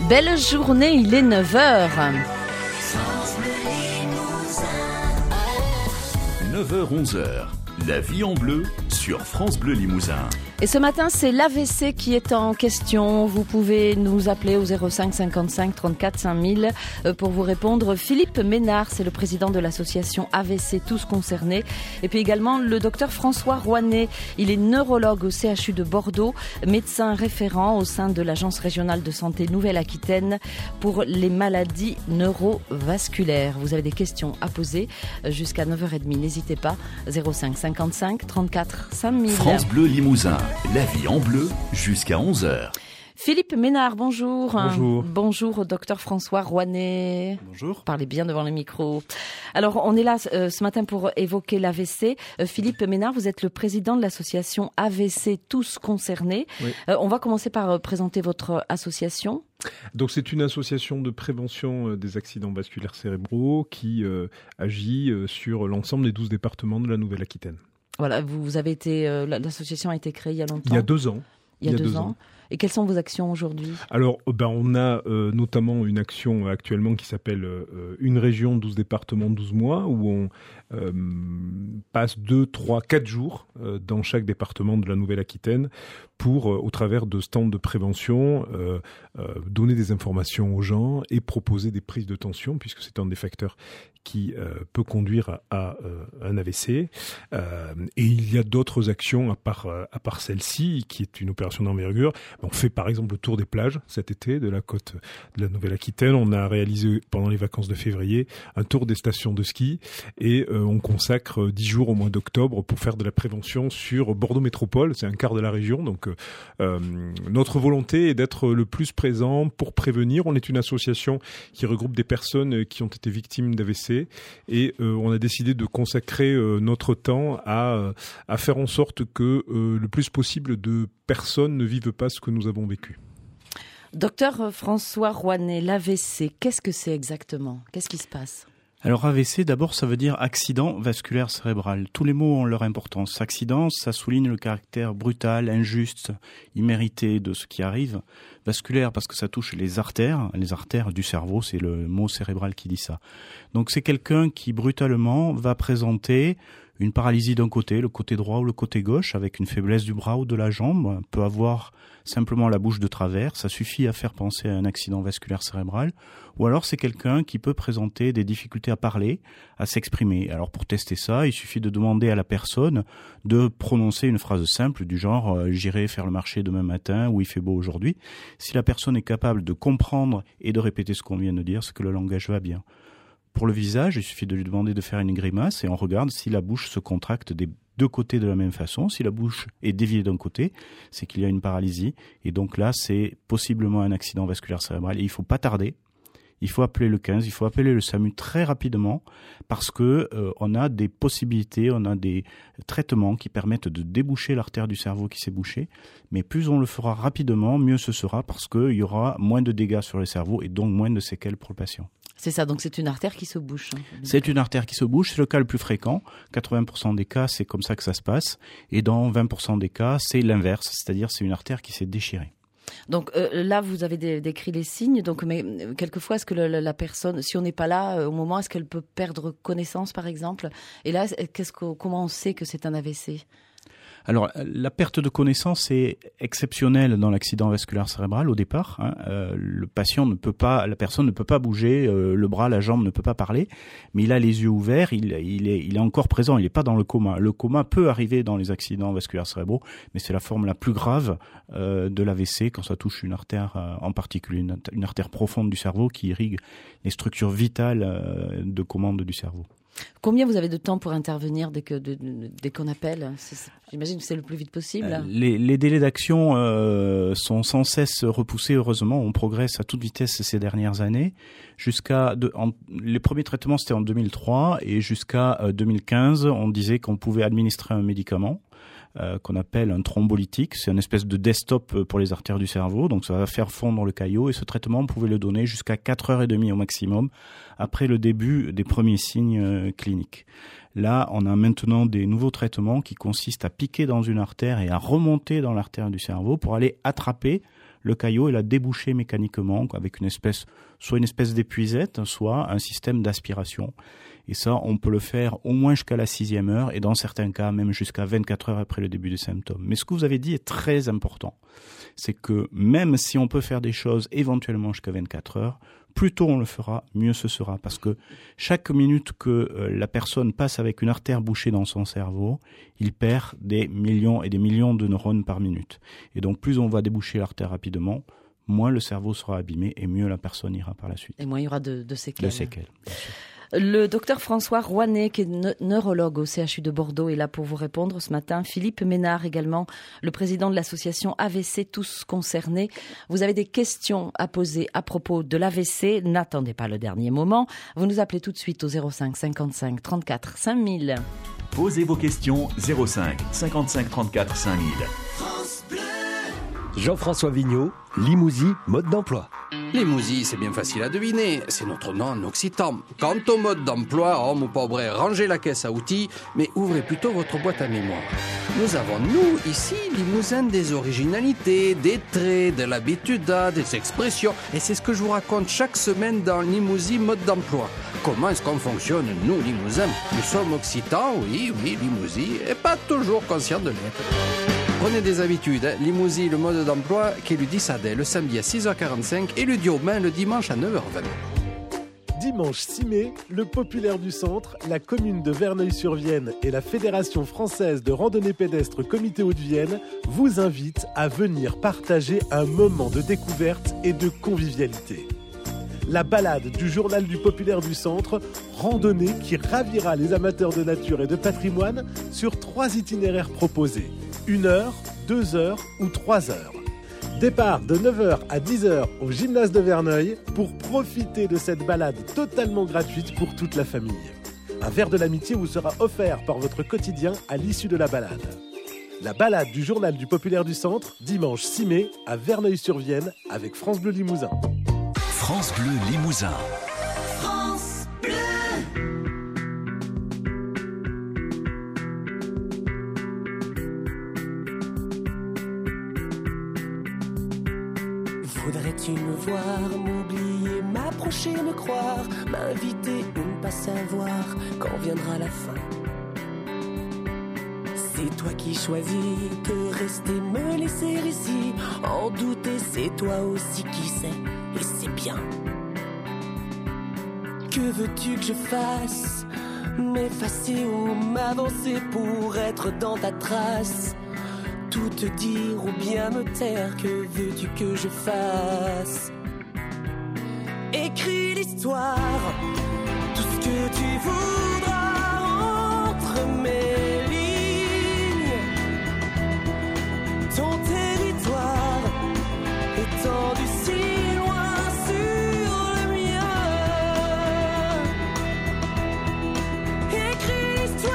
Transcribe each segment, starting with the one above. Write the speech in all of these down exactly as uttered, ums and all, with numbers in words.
Belle journée, il est neuf heures. neuf heures onze heures, la vie en bleu sur France Bleu Limousin. Et ce matin, c'est l'A V C qui est en question. Vous pouvez nous appeler au zéro cinq cinquante-cinq trente-quatre cinq mille pour vous répondre. Philippe Ménard, c'est le président de l'association A V C Tous Concernés. Et puis également le docteur François Rouanet. Il est neurologue au C H U de Bordeaux, médecin référent au sein de l'Agence régionale de santé Nouvelle-Aquitaine pour les maladies neurovasculaires. Vous avez des questions à poser jusqu'à neuf heures trente. N'hésitez pas. zéro cinq cinquante-cinq trente-quatre cinq mille. France Bleu Limousin. La vie en bleu jusqu'à onze heures. Philippe Ménard, bonjour. Bonjour. Bonjour au docteur François Rouanet. Bonjour. Parlez bien devant le micro. Alors, on est là euh, ce matin pour évoquer l'A V C. Euh, Philippe Ménard, vous êtes le président de l'association A V C Tous Concernés. Oui. Euh, on va commencer par euh, présenter votre association. Donc c'est une association de prévention des accidents vasculaires cérébraux qui euh, agit euh, sur l'ensemble des douze départements de la Nouvelle-Aquitaine. Voilà, vous, vous avez été, euh, l'association a été créée il y a longtemps. Il y a deux ans. Il y a, il y a deux, deux ans. ans. Et quelles sont vos actions aujourd'hui ? Alors, ben, on a euh, notamment une action actuellement qui s'appelle euh, Une région, douze départements, douze mois, où on euh, passe deux, trois, quatre jours euh, dans chaque département de la Nouvelle-Aquitaine pour, euh, au travers de stands de prévention, euh, euh, donner des informations aux gens et proposer des prises de tension, puisque c'est un des facteurs qui euh, peut conduire à, à euh, un A V C. Euh, et il y a d'autres actions à part, euh, à part celle-ci, qui est une opération d'envergure. On fait par exemple le tour des plages cet été de la côte de la Nouvelle-Aquitaine. On a réalisé pendant les vacances de février un tour des stations de ski et euh, on consacre dix jours au mois d'octobre pour faire de la prévention sur Bordeaux Métropole. C'est un quart de la région. Donc euh, notre volonté est d'être le plus présent pour prévenir. On est une association qui regroupe des personnes qui ont été victimes d'A V C et euh, on a décidé de consacrer euh, notre temps à, à faire en sorte que euh, le plus possible de personnes ne vivent pas ce que nous avons vécu. Docteur François Rouanet, l'A V C, qu'est-ce que c'est exactement ? Qu'est-ce qui se passe ? Alors A V C, d'abord, ça veut dire accident vasculaire cérébral. Tous les mots ont leur importance. Accident, ça souligne le caractère brutal, injuste, immérité de ce qui arrive. Vasculaire, parce que ça touche les artères, les artères du cerveau, c'est le mot cérébral qui dit ça. Donc c'est quelqu'un qui, brutalement, va présenter une paralysie d'un côté, le côté droit ou le côté gauche, avec une faiblesse du bras ou de la jambe, peut avoir simplement la bouche de travers, ça suffit à faire penser à un accident vasculaire cérébral, ou alors c'est quelqu'un qui peut présenter des difficultés à parler, à s'exprimer. Alors pour tester ça, il suffit de demander à la personne de prononcer une phrase simple du genre euh, « j'irai faire le marché demain matin » ou « il fait beau aujourd'hui ». Si la personne est capable de comprendre et de répéter ce qu'on vient de dire, c'est que le langage va bien. Pour le visage, il suffit de lui demander de faire une grimace et on regarde si la bouche se contracte des deux côtés de la même façon. Si la bouche est déviée d'un côté, c'est qu'il y a une paralysie. Et donc là, c'est possiblement un accident vasculaire cérébral. Et il ne faut pas tarder. Il faut appeler le quinze, il faut appeler le SAMU très rapidement parce que euh, on a des possibilités, on a des traitements qui permettent de déboucher l'artère du cerveau qui s'est bouchée. Mais plus on le fera rapidement, mieux ce sera parce qu'il y aura moins de dégâts sur le cerveau et donc moins de séquelles pour le patient. C'est ça, donc c'est une artère qui se bouche. C'est une artère qui se bouche, c'est le cas le plus fréquent. quatre-vingts pour cent des cas, c'est comme ça que ça se passe. Et dans vingt pour cent des cas, c'est l'inverse, c'est-à-dire c'est une artère qui s'est déchirée. Donc euh, là, vous avez dé- décrit les signes. Donc, mais euh, quelquefois, est-ce que le, la personne, si on n'est pas là euh, au moment, est-ce qu'elle peut perdre connaissance, par exemple ? Et là, qu'est-ce que, comment on sait que c'est un A V C ? Alors, la perte de connaissance est exceptionnelle dans l'accident vasculaire cérébral au départ. Hein. Euh, le patient ne peut pas, la personne ne peut pas bouger, euh, le bras, la jambe ne peut pas parler, mais il a les yeux ouverts, il, il, est, il est encore présent, il n'est pas dans le coma. Le coma peut arriver dans les accidents vasculaires cérébraux, mais c'est la forme la plus grave euh, de l'A V C quand ça touche une artère euh, en particulier, une, une artère profonde du cerveau qui irrigue les structures vitales euh, de commande du cerveau. Combien vous avez de temps pour intervenir dès que de, de, dès qu'on appelle ? c'est, J'imagine que c'est le plus vite possible. Euh, les, les délais d'action euh, sont sans cesse repoussés, heureusement. On progresse à toute vitesse ces dernières années. Jusqu'à de, en, les premiers traitements, c'était en deux mille trois et jusqu'à euh, deux mille quinze, on disait qu'on pouvait administrer un médicament. Euh, qu'on appelle un thrombolytique. C'est une espèce de desktop pour les artères du cerveau, donc ça va faire fondre le caillot et ce traitement, on pouvait le donner jusqu'à quatre heures trente au maximum après le début des premiers signes euh, cliniques. Là, on a maintenant des nouveaux traitements qui consistent à piquer dans une artère et à remonter dans l'artère du cerveau pour aller attraper le caillot et la déboucher mécaniquement avec une espèce, soit une espèce d'épuisette, soit un système d'aspiration. Et ça, on peut le faire au moins jusqu'à la sixième heure et dans certains cas même jusqu'à vingt-quatre heures après le début des symptômes. Mais ce que vous avez dit est très important. C'est que même si on peut faire des choses éventuellement jusqu'à vingt-quatre heures, plus tôt on le fera, mieux ce sera. Parce que chaque minute que euh, la personne passe avec une artère bouchée dans son cerveau, il perd des millions et des millions de neurones par minute. Et donc plus on va déboucher l'artère rapidement, moins le cerveau sera abîmé et mieux la personne ira par la suite. Et moins il y aura de, de séquelles. De séquelles, bien sûr. Le docteur François Rouanet, qui est ne- neurologue au C H U de Bordeaux, est là pour vous répondre ce matin. Philippe Ménard également, le président de l'association A V C Tous Concernés. Vous avez des questions à poser à propos de l'A V C. N'attendez pas le dernier moment. Vous nous appelez tout de suite au zéro cinq cinquante-cinq trente-quatre cinq mille. Posez vos questions zéro cinq cinquante-cinq trente-quatre cinq mille. Jean-François Vigneault, Limousin, mode d'emploi. Limousin, c'est bien facile à deviner, c'est notre nom en occitan. Quant au mode d'emploi, homme ou pauvre, rangez la caisse à outils, mais ouvrez plutôt votre boîte à mémoire. Nous avons, nous, ici, Limousin, des originalités, des traits, de l'habitude, des expressions, et c'est ce que je vous raconte chaque semaine dans Limousin, mode d'emploi. Comment est-ce qu'on fonctionne, nous, Limousin? Nous sommes occitans, oui, oui, Limousin, et pas toujours conscients de l'être. Prenez des habitudes, hein. Limousin, le mode d'emploi, qui est le dix Adet, le samedi à six heures quarante-cinq et le Diomain le dimanche à neuf heures vingt. Dimanche six mai, le Populaire du Centre, la commune de Verneuil-sur-Vienne et la Fédération française de randonnée pédestre Comité Hauts-de-Vienne vous invitent à venir partager un moment de découverte et de convivialité. La balade du journal du Populaire du Centre, randonnée qui ravira les amateurs de nature et de patrimoine sur trois itinéraires proposés. Une heure, deux heures ou trois heures. Départ de neuf heures à dix heures au gymnase de Verneuil pour profiter de cette balade totalement gratuite pour toute la famille. Un verre de l'amitié vous sera offert par votre quotidien à l'issue de la balade. La balade du journal du Populaire du Centre, dimanche six mai à Verneuil-sur-Vienne avec France Bleu Limousin. France Bleu Limousin. France Bleu. Voudrais-tu me voir, m'oublier, m'approcher, me croire, m'inviter ou ne pas savoir quand viendra la fin? C'est toi qui choisis de rester, me laisser ici, en douter, c'est toi aussi qui sais, et c'est bien. Que veux-tu que je fasse? M'effacer ou m'avancer pour être dans ta trace? Tout te dire ou bien me taire, que veux-tu que je fasse? Écris l'histoire, tout ce que tu voudras entre mes lignes. Ton territoire étendu si loin sur le mien. Écris l'histoire.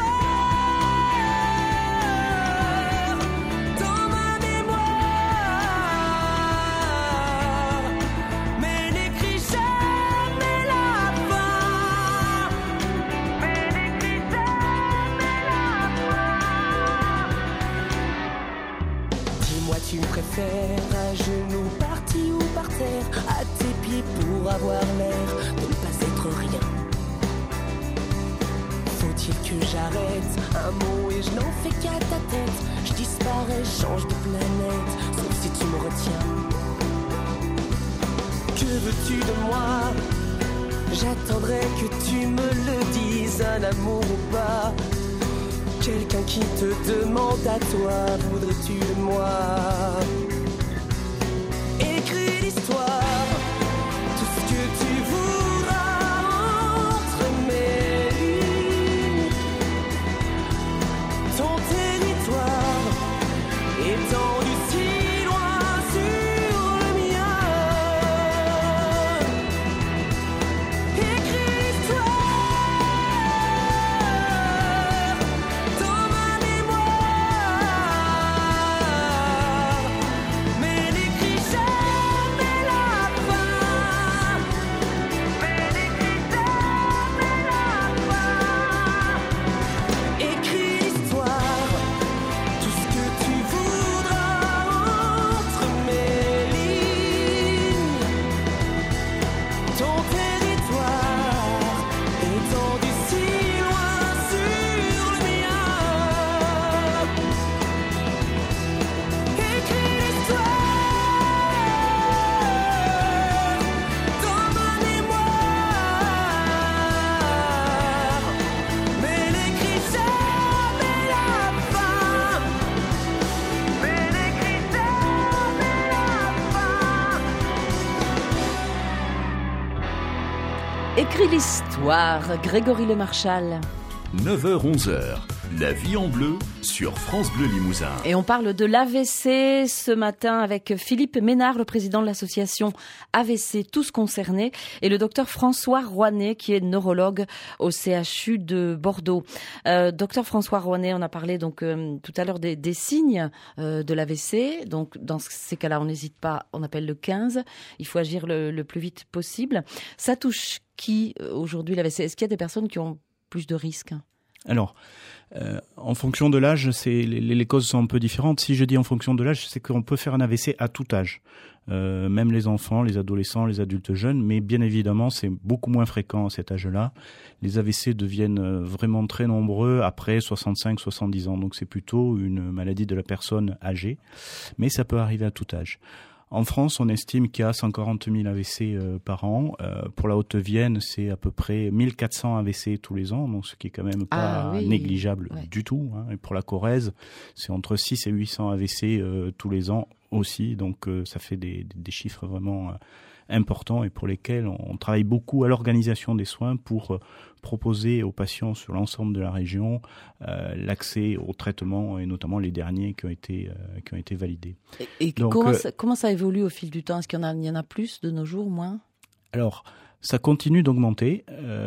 Tu préfères à genoux, parti ou par terre, à tes pieds pour avoir l'air de ne pas être rien. Faut-il que j'arrête un mot et je n'en fais qu'à ta tête? Je disparais, change de planète, sauf si tu me retiens. Que veux-tu de moi? J'attendrai que tu me le dises, un amour ou pas. Quelqu'un qui te demande à toi, voudrais-tu de moi? Écris l'histoire, tout ce que tu voudras entre mes lignes. Ton territoire étendu si loin sur le mien. Écris l'histoire. écrit l'histoire. Grégory Lemarchal. neuf heures onze heures, la vie en bleu sur France Bleu Limousin. Et on parle de l'A V C ce matin avec Philippe Ménard, le président de l'association A V C Tous Concernés, et le docteur François Rouanet, qui est neurologue au C H U de Bordeaux. Euh, docteur François Rouanet, on a parlé donc euh, tout à l'heure des, des signes euh, de l'A V C. Donc dans ces cas-là, on n'hésite pas, on appelle le quinze. Il faut agir le, le plus vite possible. Ça touche qui euh, aujourd'hui l'A V C? Est-ce qu'il y a des personnes qui ont plus de risques? Alors, euh, en fonction de l'âge, c'est, les, les causes sont un peu différentes. Si je dis en fonction de l'âge, c'est qu'on peut faire un A V C à tout âge. Euh, même les enfants, les adolescents, les adultes jeunes, mais bien évidemment, c'est beaucoup moins fréquent à cet âge-là. Les A V C deviennent vraiment très nombreux après soixante-cinq soixante-dix ans, donc c'est plutôt une maladie de la personne âgée, mais ça peut arriver à tout âge. En France, on estime qu'il y a cent quarante mille A V C euh, par an. Euh, pour la Haute-Vienne, c'est à peu près mille quatre cents A V C tous les ans, donc ce qui est quand même pas ah, oui. négligeable ouais. du tout. Hein. Et pour la Corrèze, c'est entre six et huit cents A V C euh, tous les ans aussi, donc euh, ça fait des, des chiffres vraiment euh, importants et pour lesquels on, on travaille beaucoup à l'organisation des soins pour euh, proposer aux patients sur l'ensemble de la région euh, l'accès aux traitements et notamment les derniers qui ont été, euh, qui ont été validés. Et, et Donc, comment, euh, ça, comment ça évolue au fil du temps? Est-ce qu'il y en a, il y en a plus de nos jours, moins? Alors, ça continue d'augmenter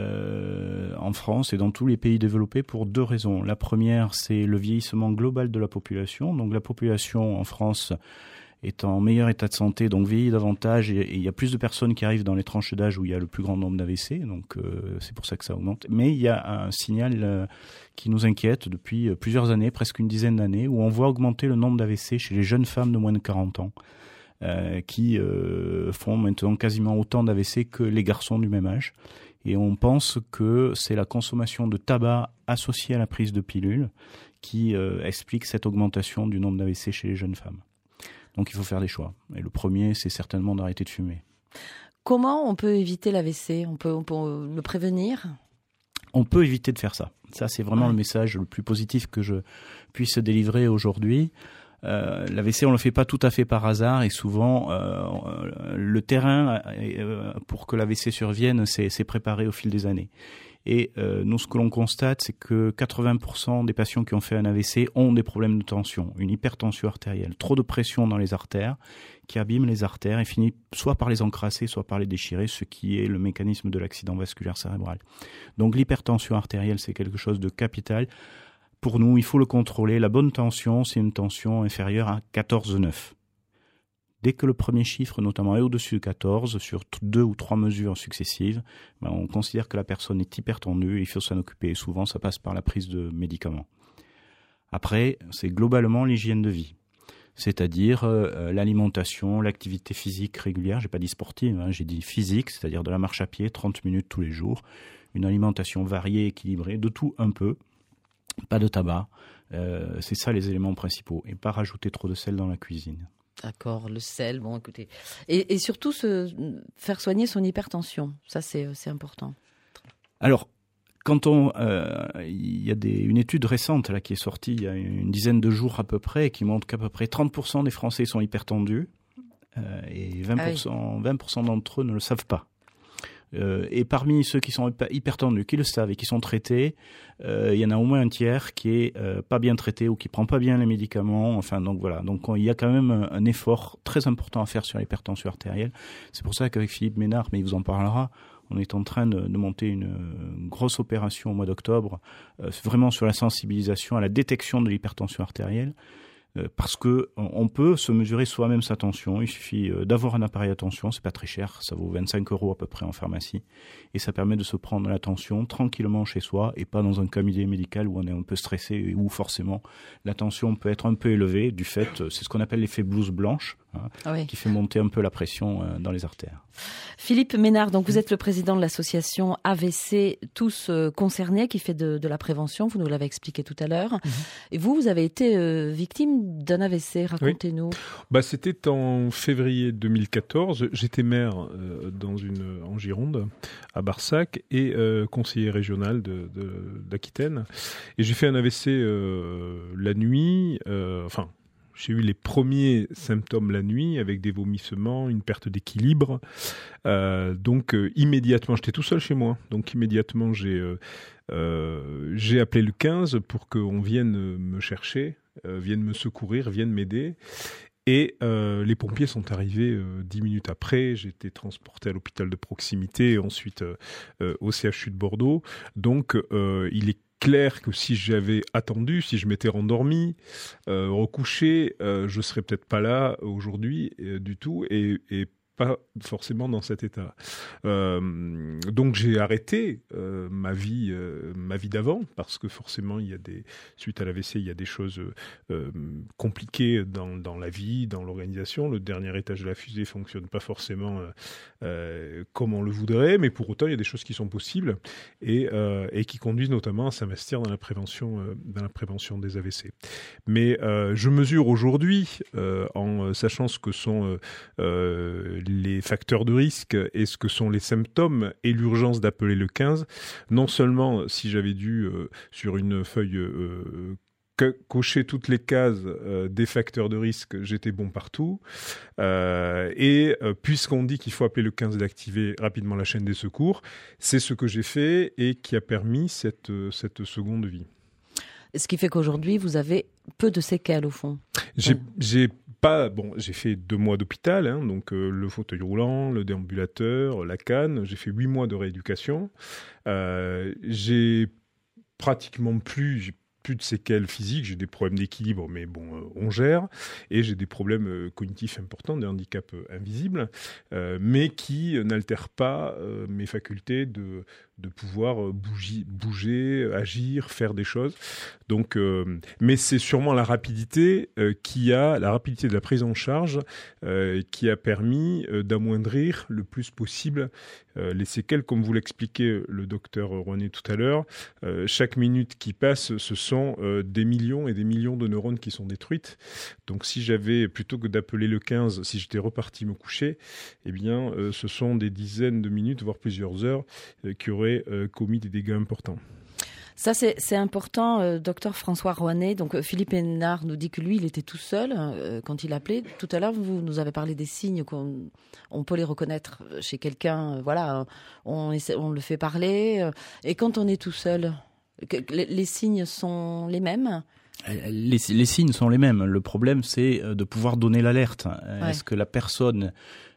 euh, en France et dans tous les pays développés pour deux raisons. La première, c'est le vieillissement global de la population. Donc la population en France est en meilleur état de santé, donc vieillit davantage, et il y a plus de personnes qui arrivent dans les tranches d'âge où il y a le plus grand nombre d'A V C, donc euh, c'est pour ça que ça augmente. Mais il y a un signal euh, qui nous inquiète depuis plusieurs années, presque une dizaine d'années, où on voit augmenter le nombre d'A V C chez les jeunes femmes de moins de quarante ans, euh, qui euh, font maintenant quasiment autant d'A V C que les garçons du même âge. Et on pense que c'est la consommation de tabac associée à la prise de pilules qui euh, explique cette augmentation du nombre d'A V C chez les jeunes femmes. Donc il faut faire des choix. Et le premier, c'est certainement d'arrêter de fumer. Comment on peut éviter l'A V C? On peut, on peut le prévenir? On peut éviter de faire ça. Ça, c'est vraiment ouais. le message le plus positif que je puisse délivrer aujourd'hui. Euh, L'A V C, on ne le fait pas tout à fait par hasard et souvent, euh, le terrain euh, pour que l'A V C survienne, c'est, c'est préparé au fil des années. Et euh, nous, ce que l'on constate, c'est que quatre-vingts pour cent des patients qui ont fait un A V C ont des problèmes de tension, une hypertension artérielle, trop de pression dans les artères, qui abîme les artères et finit soit par les encrasser, soit par les déchirer, ce qui est le mécanisme de l'accident vasculaire cérébral. Donc l'hypertension artérielle, c'est quelque chose de capital. Pour nous, il faut le contrôler. La bonne tension, c'est une tension inférieure à quatorze virgule neuf. Dès que le premier chiffre, notamment, est au-dessus de quatorze, sur deux ou trois mesures successives, ben on considère que la personne est hypertendue et il faut s'en occuper. Et souvent, ça passe par la prise de médicaments. Après, c'est globalement l'hygiène de vie, c'est-à-dire euh, l'alimentation, l'activité physique régulière. J'ai pas dit sportive, hein, j'ai dit physique, c'est-à-dire de la marche à pied, trente minutes tous les jours, une alimentation variée, équilibrée, de tout un peu, pas de tabac. Euh, c'est ça les éléments principaux, et pas rajouter trop de sel dans la cuisine. D'accord, le sel, bon écoutez. Et, et surtout se faire soigner son hypertension, ça c'est, c'est important. Alors, quand on, euh, il y a des, une étude récente là, qui est sortie il y a une dizaine de jours à peu près, qui montre qu'à peu près trente pour cent des Français sont hypertendus euh, et vingt pour cent, ah oui. vingt pour cent d'entre eux ne le savent pas. Euh, et parmi ceux qui sont hypertendus, qui le savent et qui sont traités, euh, il y en a au moins un tiers qui est euh, pas bien traité ou qui prend pas bien les médicaments. Enfin, donc voilà. Donc on, il y a quand même un, un effort très important à faire sur l'hypertension artérielle. C'est pour ça qu'avec Philippe Ménard, mais il vous en parlera, on est en train de, de monter une, une grosse opération au mois d'octobre, euh, vraiment sur la sensibilisation à la détection de l'hypertension artérielle. Parce que on peut se mesurer soi-même sa tension. Il suffit d'avoir un appareil à tension, c'est pas très cher, ça vaut vingt-cinq euros à peu près en pharmacie, et ça permet de se prendre la tension tranquillement chez soi et pas dans un cabinet médical où on est un peu stressé et où forcément la tension peut être un peu élevée du fait, c'est ce qu'on appelle l'effet blouse blanche, hein, ah oui. qui fait monter un peu la pression dans les artères. Philippe Ménard, donc vous êtes le président de l'association A V C Tous Concernés qui fait de, de la prévention, vous nous l'avez expliqué tout à l'heure. Mmh. Et vous, vous avez été euh, victime d'un A V C, racontez-nous. Oui. Bah, c'était en février deux mille quatorze, j'étais maire euh, dans une, en Gironde, à Barsac, et euh, conseiller régional de, de, d'Aquitaine. Et j'ai fait un A V C euh, la nuit, euh, enfin... J'ai eu les premiers symptômes la nuit avec des vomissements, une perte d'équilibre. Euh, donc euh, immédiatement, j'étais tout seul chez moi. Donc immédiatement, j'ai, euh, euh, j'ai appelé le quinze pour qu'on vienne me chercher, euh, vienne me secourir, vienne m'aider. Et euh, les pompiers sont arrivés euh, dix minutes après. J'ai été transporté à l'hôpital de proximité et ensuite euh, euh, au C H U de Bordeaux. Donc euh, il est clair que si j'avais attendu, si je m'étais rendormi, euh, recouché, euh, je serais peut-être pas là aujourd'hui euh, du tout et, et pas forcément dans cet état. Euh, donc j'ai arrêté euh, ma vie, euh, ma vie d'avant parce que forcément il y a des suite à l'A V C il y a des choses euh, compliquées dans dans la vie, dans l'organisation. Le dernier étage de la fusée fonctionne pas forcément euh, euh, comme on le voudrait, mais pour autant il y a des choses qui sont possibles et euh, et qui conduisent notamment à s'investir dans la prévention euh, dans la prévention des A V C. Mais euh, je mesure aujourd'hui euh, en sachant ce que sont euh, euh, les facteurs de risque et ce que sont les symptômes et l'urgence d'appeler le quinze. Non seulement si j'avais dû euh, sur une feuille euh, co- cocher toutes les cases euh, des facteurs de risque, j'étais bon partout. Euh, et euh, puisqu'on dit qu'il faut appeler le quinze et d'activer rapidement la chaîne des secours, c'est ce que j'ai fait et qui a permis cette, cette seconde vie. Ce qui fait qu'aujourd'hui, vous avez peu de séquelles au fond. J'ai, j'ai pas, bon, j'ai fait deux mois d'hôpital, hein, donc euh, le fauteuil roulant, le déambulateur, la canne. J'ai fait huit mois de rééducation. Euh, j'ai pratiquement plus, j'ai plus de séquelles physiques. J'ai des problèmes d'équilibre, mais bon, euh, on gère. Et j'ai des problèmes euh, cognitifs importants, des handicaps euh, invisibles, euh, mais qui euh, n'altèrent pas euh, mes facultés de de pouvoir bouger, bouger, agir, faire des choses. Donc, euh, mais c'est sûrement la rapidité euh, qui a, la rapidité de la prise en charge euh, qui a permis euh, d'amoindrir le plus possible euh, les séquelles, comme vous l'expliquait le docteur Rouanet tout à l'heure. Euh, chaque minute qui passe, ce sont euh, des millions et des millions de neurones qui sont détruites. Donc, si j'avais, plutôt que d'appeler le quinze, si j'étais reparti me coucher, eh bien, euh, ce sont des dizaines de minutes, voire plusieurs heures, euh, qui auraient Euh, commis des dégâts importants. Ça, c'est, c'est important, euh, docteur François Rouanet. Donc, euh, Philippe Hénard nous dit que lui, il était tout seul euh, quand il appelait. Tout à l'heure, vous nous avez parlé des signes qu'on on peut les reconnaître chez quelqu'un. Euh, voilà, on, essaie, on le fait parler. Euh, et quand on est tout seul, que, les, les signes sont les mêmes ? Les, les signes sont les mêmes. Le problème, c'est de pouvoir donner l'alerte. Ouais. Est-ce que la personne...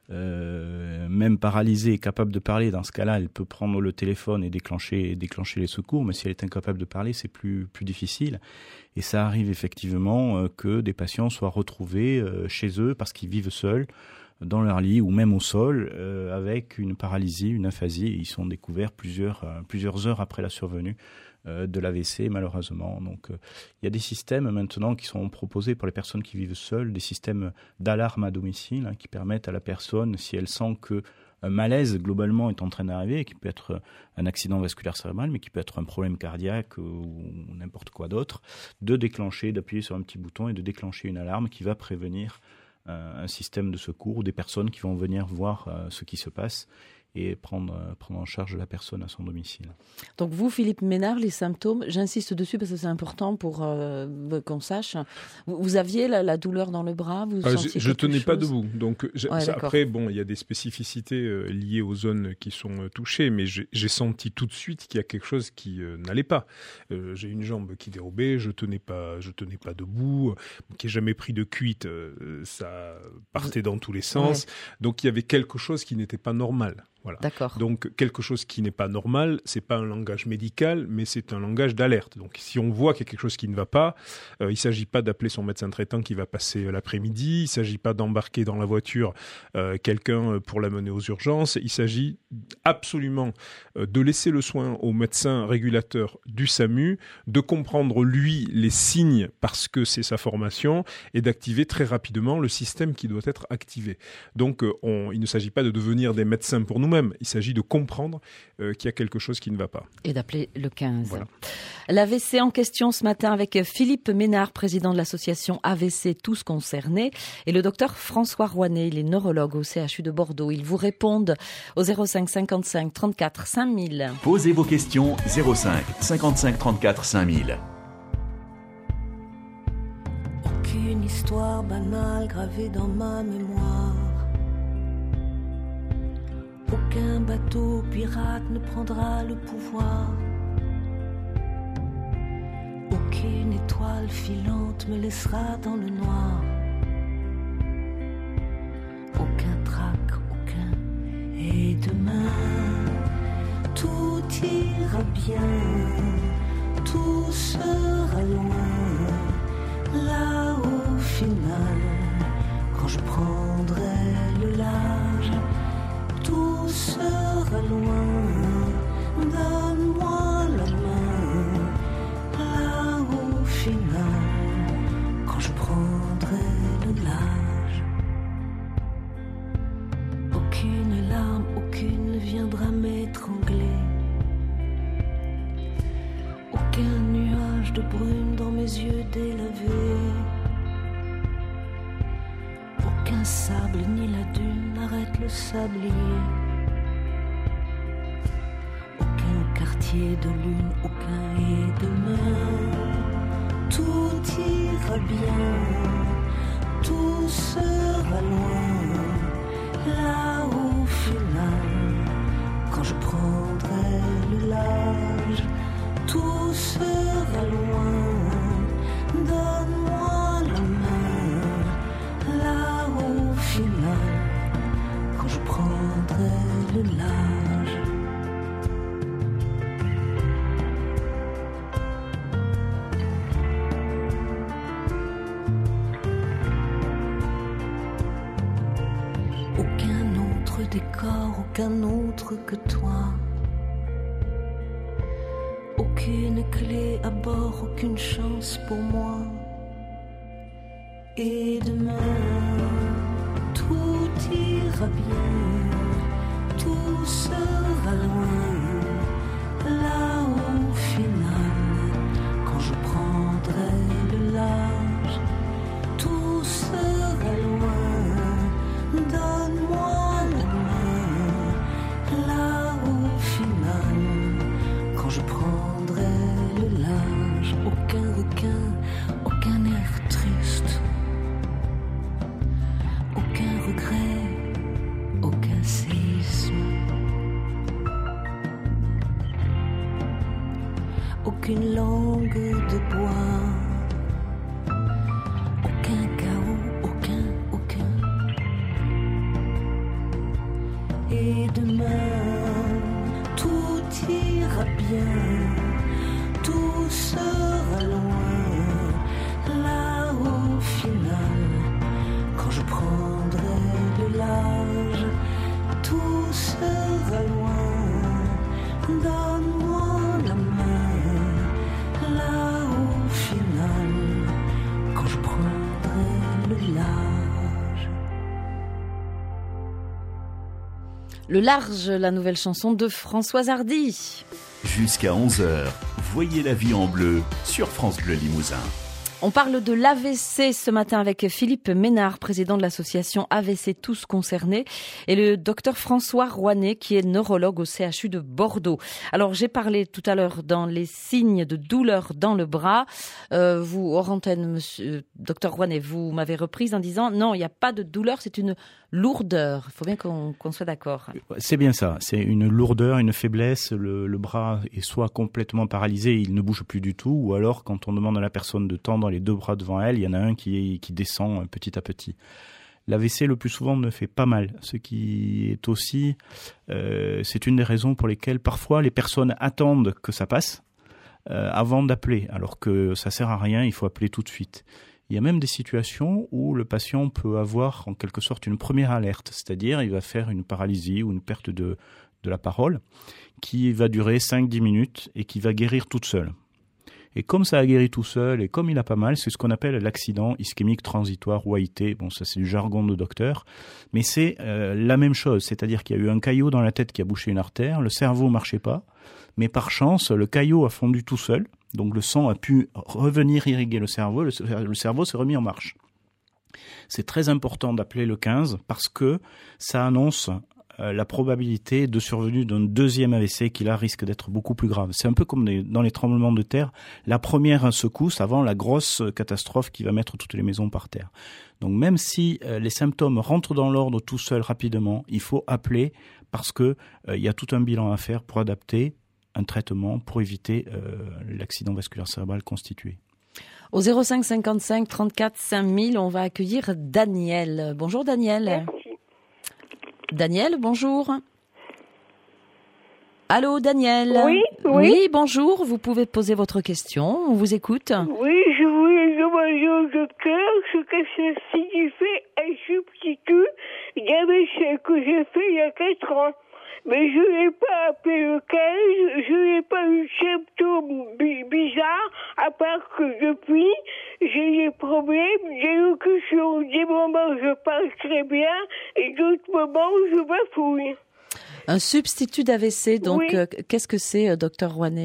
Euh, même paralysée, est capable de parler, dans ce cas-là, elle peut prendre le téléphone et déclencher, déclencher les secours, mais si elle est incapable de parler, c'est plus, plus difficile. Et ça arrive effectivement euh, que des patients soient retrouvés euh, chez eux parce qu'ils vivent seuls, dans leur lit ou même au sol, euh, avec une paralysie, une aphasie, et ils sont découverts plusieurs, euh, plusieurs heures après la survenue euh, de l'A V C, malheureusement. Donc, euh, il y a des systèmes maintenant qui sont proposés pour les personnes qui vivent seules, des systèmes d'alarme à domicile, hein, qui permettent à la personne, si elle sent que un malaise globalement est en train d'arriver, qui peut être un accident vasculaire cérébral, mais qui peut être un problème cardiaque ou n'importe quoi d'autre, de déclencher, d'appuyer sur un petit bouton et de déclencher une alarme qui va prévenir un système de secours ou des personnes qui vont venir voir euh, ce qui se passe et prendre, euh, prendre en charge la personne à son domicile. Donc vous, Philippe Ménard, les symptômes, j'insiste dessus parce que c'est important pour euh, qu'on sache. Vous, vous aviez la, la douleur dans le bras, vous ah, Je ne tenais chose? pas debout. Donc, ouais, ça, après, bon, il y a des spécificités euh, liées aux zones qui sont euh, touchées, mais j'ai, j'ai senti tout de suite qu'il y a quelque chose qui euh, n'allait pas. Euh, j'ai une jambe qui dérobait, je tenais pas, je tenais pas debout, euh, qui n'a jamais pris de cuite, euh, ça partait dans tous les sens. Ouais. Donc il y avait quelque chose qui n'était pas normal. Voilà. D'accord. Donc quelque chose qui n'est pas normal, c'est pas un langage médical, mais c'est un langage d'alerte. Donc si on voit qu'il y a quelque chose qui ne va pas, euh, il s'agit pas d'appeler son médecin traitant qui va passer l'après-midi, il s'agit pas d'embarquer dans la voiture euh, quelqu'un pour l'amener aux urgences, il s'agit absolument euh, de laisser le soin au médecin régulateur du SAMU, de comprendre lui les signes parce que c'est sa formation et d'activer très rapidement le système qui doit être activé. Donc euh, on, il ne s'agit pas de devenir des médecins pour nous. Même. Il s'agit de comprendre euh, qu'il y a quelque chose qui ne va pas. Et d'appeler le quinze. Voilà. L'A V C en question ce matin avec Philippe Ménard, président de l'association A V C Tous Concernés, et le docteur François Rouanet, il est neurologue au C H U de Bordeaux. Ils vous répondent au zéro cinq cinquante-cinq trente-quatre cinq mille. Posez vos questions zéro cinq cinquante-cinq trente-quatre cinq mille. Aucune histoire banale gravée dans ma mémoire. Aucun bateau pirate ne prendra le pouvoir. Aucune étoile filante me laissera dans le noir. Aucun trac, aucun. Et demain, tout ira bien, tout sera loin. Là au final, quand je prendrai le large, tout sera loin. Donne-moi la main. Là au final, quand je prendrai le large, aucune larme, aucune ne viendra m'étrangler. Aucun nuage de brume dans mes yeux délavés. Aucun sable ni la dune n'arrête le sablier. Aucun quartier de lune, aucun et demain. Tout ira bien, tout sera loin. Là au final, quand je prendrai le large, tout sera loin. Donne-moi la main. Là au final, quand je prendrai le large. Aucun autre décor, aucun autre que toi. Aucune clé à bord, aucune chance pour moi. Et demain, tout ira bien, tout sera loin. Là au final, quand je prendrai le large, tout sera loin. Donne-moi la main. Là au final, quand je prendrai le large, aucun requin, aucun air triste, aucun regret, aucun séisme, aucune langue de bois, aucun chaos, aucun, aucun. Et demain, tout ira bien, tout sera loin. Là au final, quand je prendrai le large, tout sera loin. Donne-moi la main. Là au final, quand je prendrai le large. Le large, la nouvelle chanson de Françoise Hardy. Jusqu'à onze heures, voyez la vie en bleu sur France Bleu Limousin. On parle de l'A V C ce matin avec Philippe Ménard, président de l'association A V C Tous Concernés, et le docteur François Rouanet, qui est neurologue au C H U de Bordeaux. Alors, j'ai parlé tout à l'heure dans les signes de douleur dans le bras. Euh, vous, hors antenne, monsieur, docteur Rouanet, vous m'avez reprise en disant non, il n'y a pas de douleur, c'est une lourdeur. Il faut bien qu'on, qu'on soit d'accord. C'est bien ça. C'est une lourdeur, une faiblesse. Le, le bras est soit complètement paralysé, il ne bouge plus du tout, ou alors quand on demande à la personne de tendre les deux bras devant elle, il y en a un qui, est, qui descend petit à petit. L'A V C, le plus souvent, ne fait pas mal. Ce qui est aussi, euh, c'est une des raisons pour lesquelles parfois les personnes attendent que ça passe euh, avant d'appeler, alors que ça sert à rien, il faut appeler tout de suite. Il y a même des situations où le patient peut avoir en quelque sorte une première alerte, c'est-à-dire il va faire une paralysie ou une perte de, de la parole qui va durer cinq à dix minutes et qui va guérir toute seule. Et comme ça a guéri tout seul et comme il a pas mal, c'est ce qu'on appelle l'accident ischémique transitoire ou A I T. Bon, ça c'est du jargon de docteur, mais c'est euh, la même chose, c'est-à-dire qu'il y a eu un caillot dans la tête qui a bouché une artère, le cerveau marchait pas, mais par chance, le caillot a fondu tout seul, donc le sang a pu revenir irriguer le cerveau, le, le cerveau s'est remis en marche. C'est très important d'appeler le quinze parce que ça annonce euh, la probabilité de survenue d'un deuxième A V C qui là risque d'être beaucoup plus grave. C'est un peu comme les, dans les tremblements de terre, la première secousse avant la grosse catastrophe qui va mettre toutes les maisons par terre. Donc même si euh, les symptômes rentrent dans l'ordre tout seuls rapidement, il faut appeler parce que euh, il y a tout un bilan à faire pour adapter un traitement pour éviter euh, l'accident vasculaire cérébral constitué. Au zéro cinq cinquante-cinq trente-quatre cinq mille, on va accueillir Daniel. Bonjour Daniel. Merci. Daniel, bonjour. Allô Daniel. Oui, oui. Oui, bonjour, vous pouvez poser votre question, on vous écoute. Oui, je voulais demander au docteur ce que ça signifie un substitut d'A V C que j'ai fait il y a quatre ans. Mais je n'ai pas appelé le quinze, je n'ai pas eu de symptômes bi- bizarres, à part que depuis, j'ai des problèmes d'élocution. Des moments, je parle très bien, et d'autres moments, je bafouille. Un substitut d'A V C, donc Oui. euh, qu'est-ce que c'est, euh, docteur Rouanet ?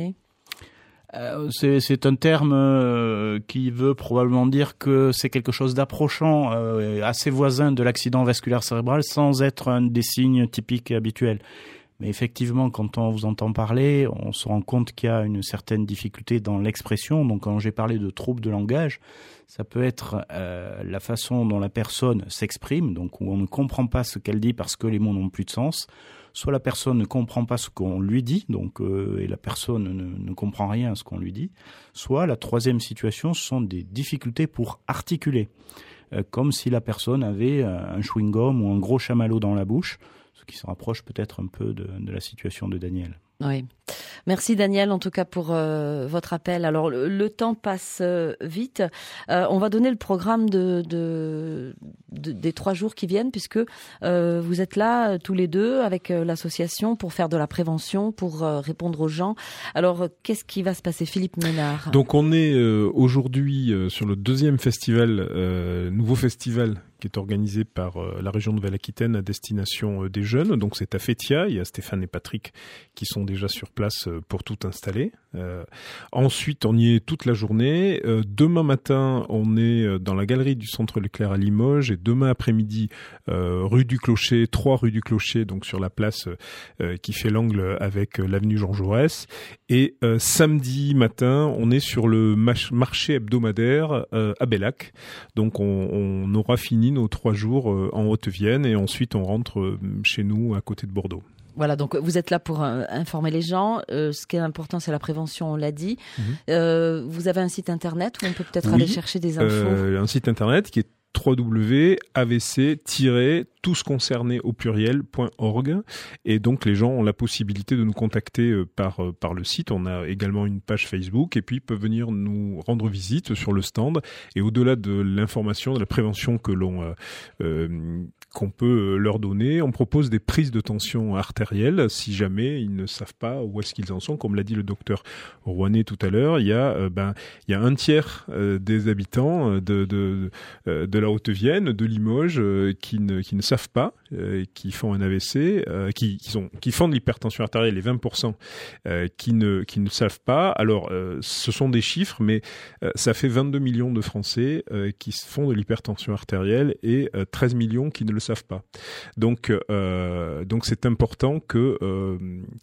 Euh, c'est, c'est un terme euh, qui veut probablement dire que c'est quelque chose d'approchant, euh, assez voisin de l'accident vasculaire cérébral, sans être un des signes typiques et habituels. Mais effectivement, quand on vous entend parler, on se rend compte qu'il y a une certaine difficulté dans l'expression. Donc quand j'ai parlé de troubles de langage, ça peut être euh, la façon dont la personne s'exprime, donc où on ne comprend pas ce qu'elle dit parce que les mots n'ont plus de sens. Soit la personne ne comprend pas ce qu'on lui dit, donc euh, et la personne ne, ne comprend rien à ce qu'on lui dit. Soit la troisième situation, ce sont des difficultés pour articuler, euh, comme si la personne avait un chewing-gum ou un gros chamallow dans la bouche, ce qui se rapproche peut-être un peu de, de la situation de Daniel. Oui. Merci Daniel en tout cas pour euh, votre appel. Alors le, le temps passe euh, vite. Euh, on va donner le programme de, de, de des trois jours qui viennent puisque euh, vous êtes là euh, tous les deux avec euh, l'association pour faire de la prévention, pour euh, répondre aux gens. Alors euh, qu'est-ce qui va se passer, Philippe Ménard ? Donc on est euh, aujourd'hui euh, sur le deuxième festival, euh, nouveau festival qui est organisé par euh, la région Nouvelle-Aquitaine à destination euh, des jeunes. Donc c'est à Fétia, il y a Stéphane et Patrick qui sont déjà sur place euh, pour tout installer. Euh, ensuite, on y est toute la journée. Euh, demain matin, on est dans la galerie du Centre Leclerc à Limoges et demain après-midi, euh, rue du Clocher, trois rue du Clocher, donc sur la place euh, qui fait l'angle avec euh, l'avenue Jean Jaurès. Et euh, samedi matin, on est sur le mach- marché hebdomadaire euh, à Bellac. Donc on, on aura fini nos trois jours euh, en Haute-Vienne et ensuite on rentre euh, chez nous à côté de Bordeaux. Voilà, donc vous êtes là pour euh, informer les gens. Euh, ce qui est important, c'est la prévention, on l'a dit. Mmh. Euh, vous avez un site internet où on peut peut-être Oui, aller chercher des infos. Euh, un site internet qui est w w w point a v c tiret tous concernés au pluriel point org et donc les gens ont la possibilité de nous contacter par par le site. On a également une page Facebook et puis ils peuvent venir nous rendre visite sur le stand. Et au-delà de l'information, de la prévention que l'on euh, euh, qu'on peut leur donner, on propose des prises de tension artérielle si jamais ils ne savent pas où est-ce qu'ils en sont. Comme l'a dit le docteur Rouanet tout à l'heure, il y a euh, ben il y a un tiers euh, des habitants de de euh, de la Haute-Vienne, de Limoges, euh, qui ne qui ne savent pas, euh, qui font un A V C, euh, qui qui sont qui font de l'hypertension artérielle, les vingt pour cent euh, qui ne qui ne savent pas. Alors euh, ce sont des chiffres, mais euh, ça fait vingt-deux millions de Français euh, qui font de l'hypertension artérielle et euh, treize millions qui ne le savent pas. Donc euh, donc c'est important que euh,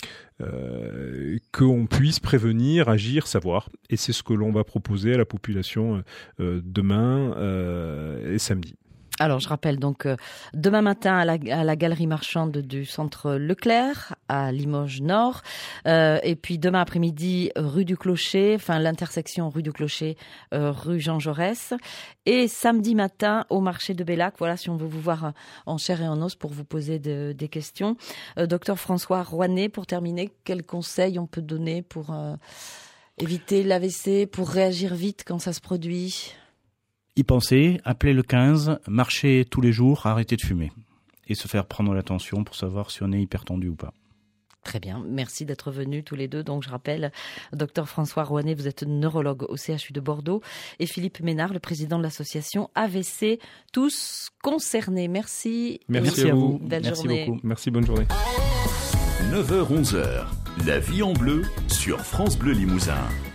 euh, qu'on puisse prévenir, agir, savoir. Et c'est ce que l'on va proposer à la population euh, demain euh, et samedi. Alors, je rappelle donc euh, demain matin à la, à la galerie marchande du centre Leclerc à Limoges Nord, euh, et puis demain après-midi rue du Clocher, enfin l'intersection rue du Clocher, euh, rue Jean Jaurès, et samedi matin au marché de Bellac. Voilà, si on veut vous voir en chair et en os pour vous poser de, des questions. Euh, docteur François Rouanet, pour terminer, quels conseils on peut donner pour euh, éviter l'A V C, pour réagir vite quand ça se produit ? Y penser, appeler le quinze, marcher tous les jours, arrêter de fumer et se faire prendre l'attention pour savoir si on est hypertendu ou pas. Très bien, merci d'être venus tous les deux. Donc je rappelle, docteur François Rouanet, vous êtes neurologue au C H U de Bordeaux et Philippe Ménard, le président de l'association A V C, tous concernés. Merci. Merci à vous. Belle merci journée. beaucoup. Merci, bonne journée. neuf heures onze heures, la vie en bleu sur France Bleu Limousin.